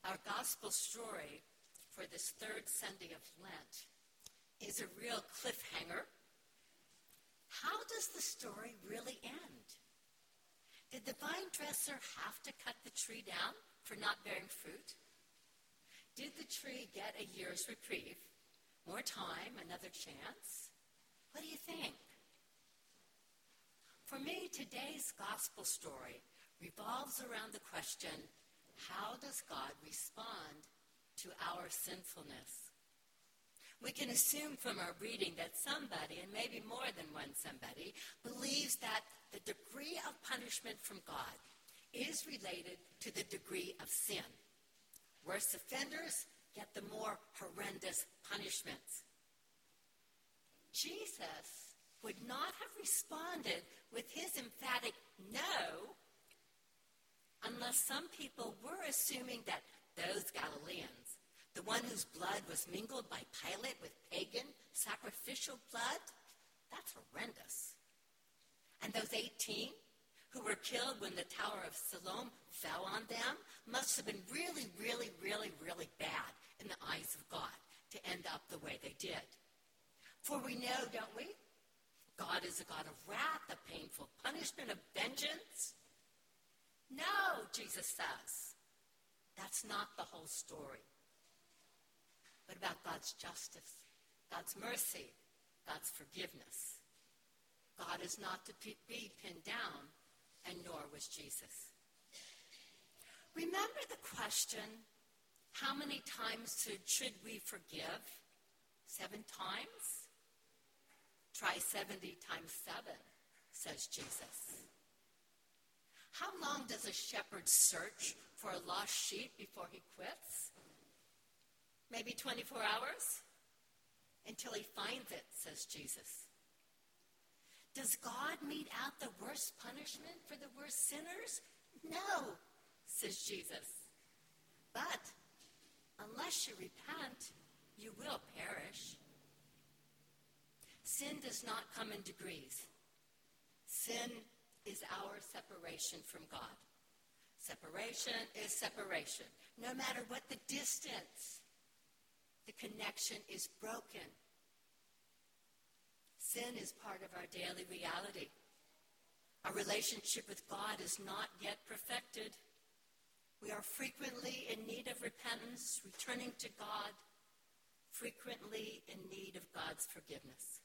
Our gospel story for this third Sunday of Lent is a real cliffhanger. How does the story really end? Did the vine dresser have to cut the tree down for not bearing fruit? Did the tree get a year's reprieve, more time, another chance? What do you think? For me, today's gospel story revolves around the question, how does God respond to our sinfulness? We can assume from our reading that somebody, and maybe more than one somebody, believes that the degree of punishment from God is related to the degree of sin. Worse offenders get the more horrendous punishments. Jesus would not have responded with his emphatic no unless some people were assuming that those Galileans, the one whose blood was mingled by Pilate with pagan sacrificial blood, that's horrendous. And those 18 who were killed when the Tower of Siloam fell on them must have been really, really, really, really bad in the eyes of God to end up the way they did. For we know, don't we? God is a God of wrath, of painful punishment, of vengeance. No, Jesus says. That's not the whole story. What about God's justice, God's mercy, God's forgiveness? God is not to be pinned down, and nor was Jesus. Remember the question, how many times should we forgive? 7 times? Try 70 times 7, says Jesus. How long does a shepherd search for a lost sheep before he quits? Maybe 24 hours? Until he finds it, says Jesus. Does God mete out the worst punishment for the worst sinners? No, says Jesus. But unless you repent, you will perish. Sin does not come in degrees. Sin is our separation from God. Separation is separation. No matter what the distance, the connection is broken. Sin is part of our daily reality. Our relationship with God is not yet perfected. We are frequently in need of repentance, returning to God, frequently in need of God's forgiveness.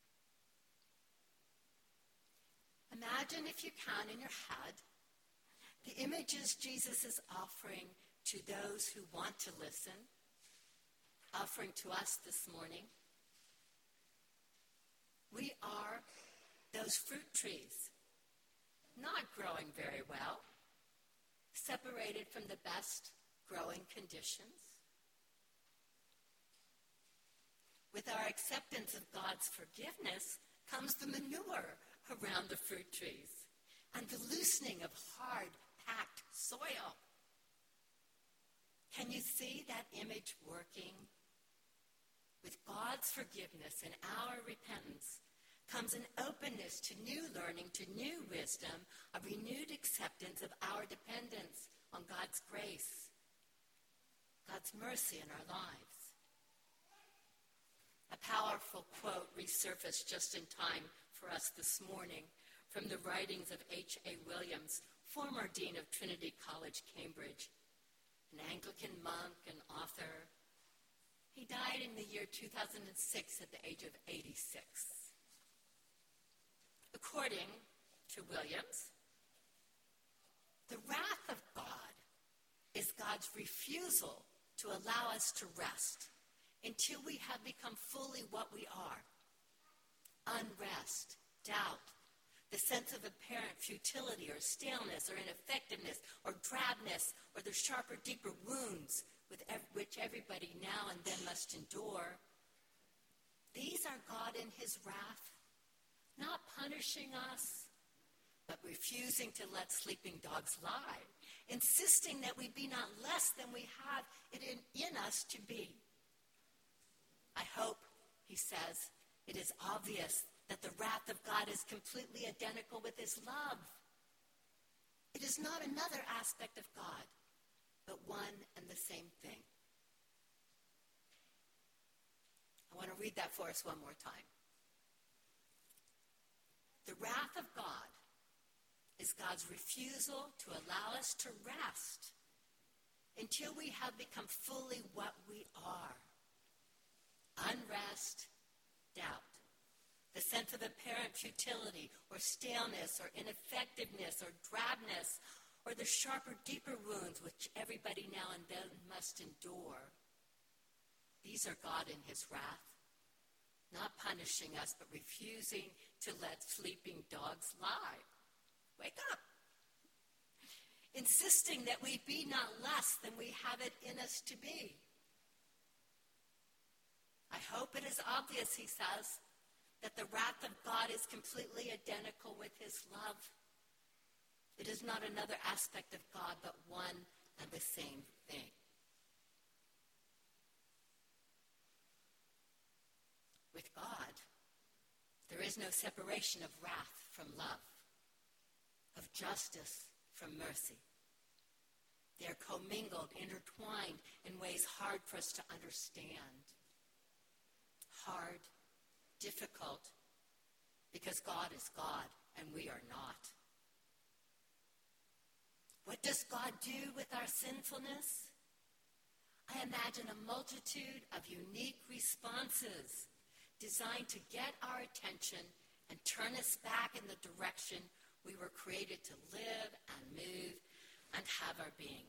Imagine, if you can, in your head, the images Jesus is offering to those who want to listen, offering to us this morning. We are those fruit trees, not growing very well, separated from the best growing conditions. With our acceptance of God's forgiveness comes the manure around the fruit trees and the loosening of hard-packed soil. Can you see that image working? With God's forgiveness and our repentance comes an openness to new learning, to new wisdom, a renewed acceptance of our dependence on God's grace, God's mercy in our lives. A powerful quote resurfaced just in time for us this morning from the writings of H.A. Williams, former Dean of Trinity College, Cambridge, an Anglican monk and author. He died in the year 2006 at the age of 86. According to Williams, the wrath of God is God's refusal to allow us to rest until we have become fully what we are. Unrest, doubt, the sense of apparent futility or staleness or ineffectiveness or drabness or the sharper, deeper wounds which everybody now and then must endure. These are God in his wrath, not punishing us, but refusing to let sleeping dogs lie, insisting that we be not less than we have it in us to be. I hope, he says, it is obvious that the wrath of God is completely identical with his love. It is not another aspect of God, but one and the same I'll read that for us one more time. The wrath of God is God's refusal to allow us to rest until we have become fully what we are. Unrest, doubt, the sense of apparent futility or staleness or ineffectiveness or drabness or the sharper, deeper wounds which everybody now and then must endure. These are God in his wrath, not punishing us, but refusing to let sleeping dogs lie. Wake up. Insisting that we be not less than we have it in us to be. I hope it is obvious, he says, that the wrath of God is completely identical with his love. It is not another aspect of God, but one and the same thing. With God, there is no separation of wrath from love, of justice from mercy. They are commingled, intertwined in ways hard for us to understand. Hard, difficult, because God is God and we are not. What does God do with our sinfulness? I imagine a multitude of unique responses designed to get our attention and turn us back in the direction we were created to live and move and have our being.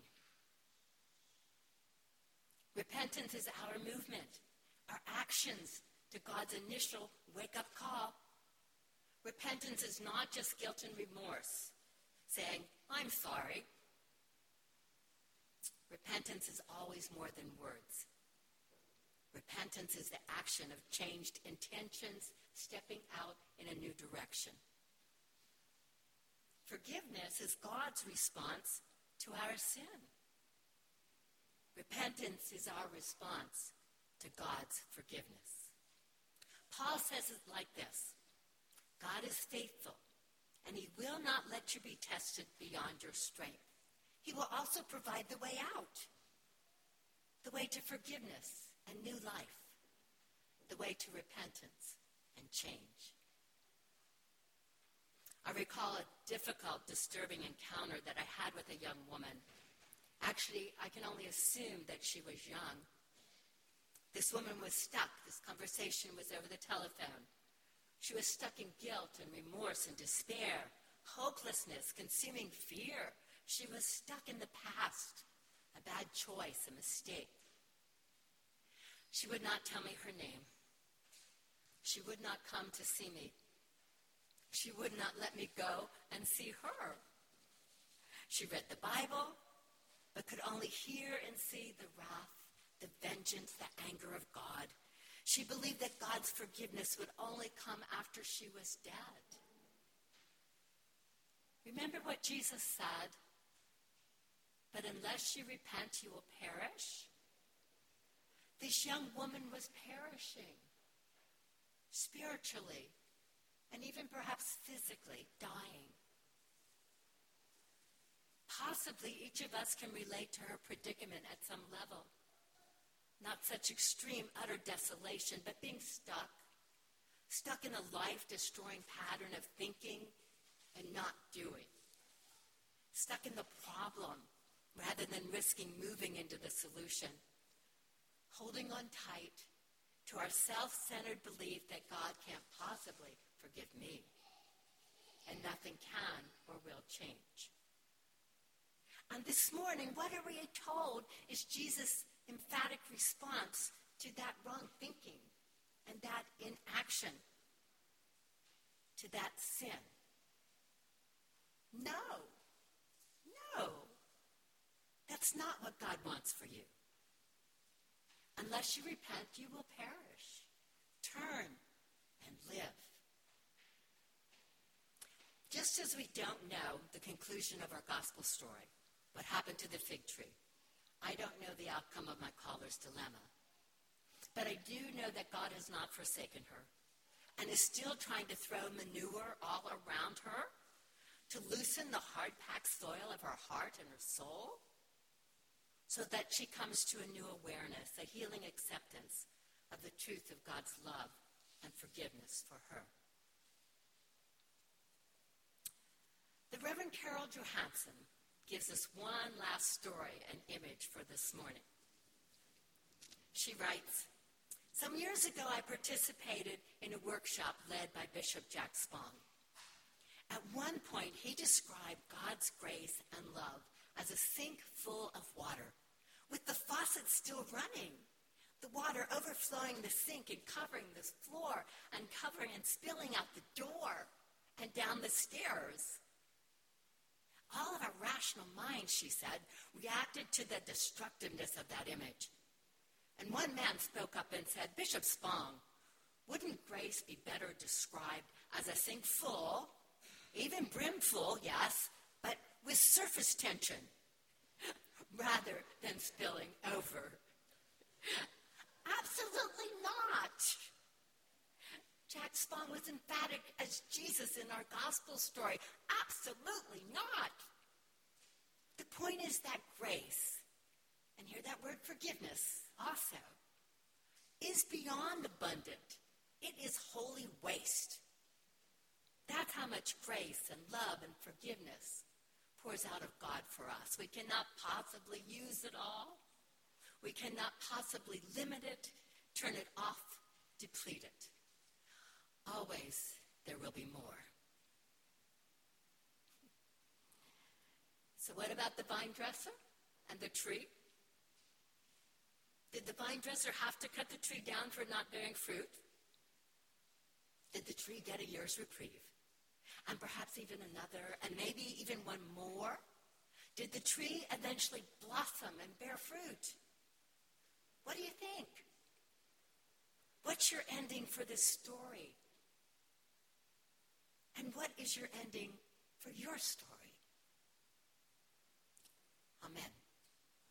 Repentance is our movement, our actions to God's initial wake-up call. Repentance is not just guilt and remorse, saying, I'm sorry. Repentance is always more than words. Repentance is the action of changed intentions, stepping out in a new direction. Forgiveness is God's response to our sin. Repentance is our response to God's forgiveness. Paul says it like this: God is faithful, and he will not let you be tested beyond your strength. He will also provide the way out, the way to forgiveness and new life, the way to repentance and change. I recall a difficult, disturbing encounter that I had with a young woman. Actually, I can only assume that she was young. This woman was stuck. This conversation was over the telephone. She was stuck in guilt and remorse and despair, hopelessness, consuming fear. She was stuck in the past, a bad choice, a mistake. She would not tell me her name. She would not come to see me. She would not let me go and see her. She read the Bible, but could only hear and see the wrath, the vengeance, the anger of God. She believed that God's forgiveness would only come after she was dead. Remember what Jesus said? But unless you repent, you will perish. This young woman was perishing, spiritually, and even perhaps physically dying. Possibly each of us can relate to her predicament at some level. Not such extreme, utter desolation, but being stuck in a life-destroying pattern of thinking and not doing. Stuck in the problem rather than risking moving into the solution. Holding on tight to our self-centered belief that God can't possibly forgive me, and nothing can or will change. And this morning, what are we told is Jesus' emphatic response to that wrong thinking and that inaction, to that sin? No. That's not what God wants for you. Unless you repent, you will perish. Turn and live. Just as we don't know the conclusion of our gospel story, what happened to the fig tree, I don't know the outcome of my caller's dilemma. But I do know that God has not forsaken her and is still trying to throw manure all around her to loosen the hard-packed soil of her heart and her soul so that she comes to a new awareness, a healing acceptance of the truth of God's love and forgiveness for her. The Reverend Carol Johansson gives us one last story and image for this morning. She writes, "Some years ago I participated in a workshop led by Bishop Jack Spong. At one point he described God's grace and love as a sink full of water, with the faucet still running, the water overflowing the sink and covering the floor and covering and spilling out the door and down the stairs. All of our rational minds," she said, "reacted to the destructiveness of that image. And one man spoke up and said, 'Bishop Spong, wouldn't grace be better described as a sink full, even brimful, yes, but with surface tension, rather than spilling over?' Absolutely not. Jack Spong was emphatic as Jesus in our gospel story. Absolutely not. The point is that grace, and hear that word forgiveness also, is beyond abundant. It is wholly waste. That's how much grace and love and forgiveness pours out of God for us. We cannot possibly use it all. We cannot possibly limit it, turn it off, deplete it. Always there will be more." So what about the vine dresser and the tree? Did the vine dresser have to cut the tree down for not bearing fruit? Did the tree get a year's reprieve? And perhaps even another, and maybe even one more? Did the tree eventually blossom and bear fruit? What do you think? What's your ending for this story? And what is your ending for your story? Amen.